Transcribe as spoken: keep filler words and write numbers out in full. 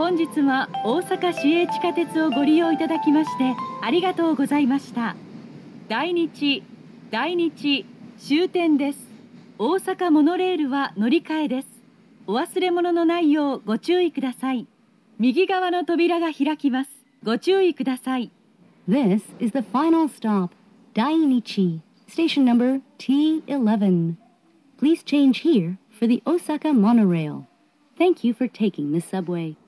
本日は大阪市営地下鉄をご利用いただきましてありがとうございました。大日、大日、終点です。大阪モノレールは乗り換えです。お忘れ物のないようご注意ください。右側の扉が開きます。ご注意ください。 This is the final stop, Dainichi, station number T eleven. Please change here for the Osaka monorail. Thank you for taking the subway.